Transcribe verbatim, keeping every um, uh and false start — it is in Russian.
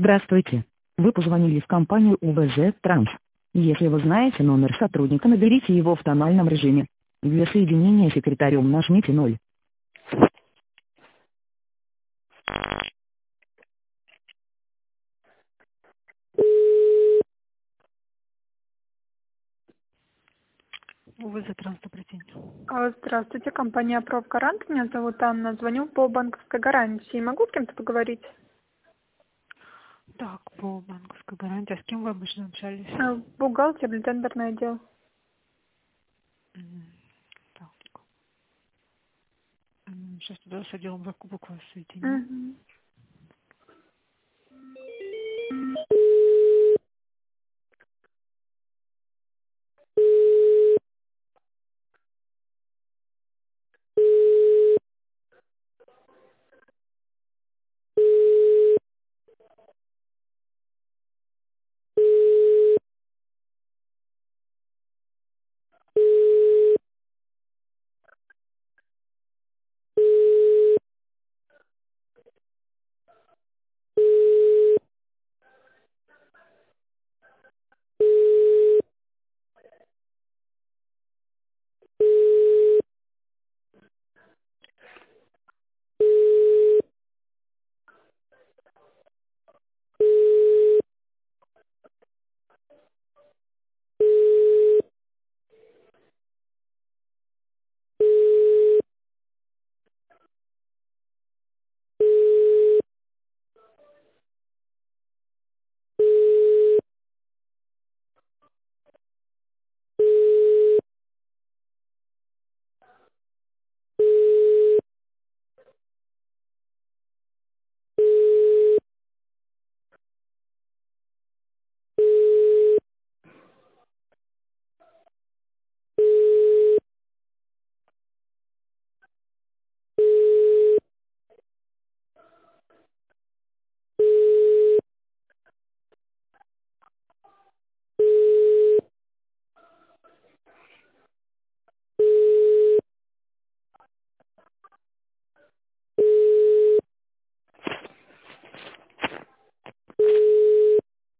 Здравствуйте. Вы позвонили в компанию УВЗ Транс. Если вы знаете номер сотрудника, наберите его в тональном режиме. Для соединения с секретарем нажмите ноль. УВЗ Транс, добрый день. А, Здравствуйте, компания «Профгарант». Меня зовут Анна. Звоню по банковской гарантии. Могу с кем-то поговорить? Так, по банковской гарантии. А с кем вы обычно общались? А, Бухгалтер или тендерный отдел? М, Так. М, Сейчас туда с отделом закупок вас соединю. Мгм.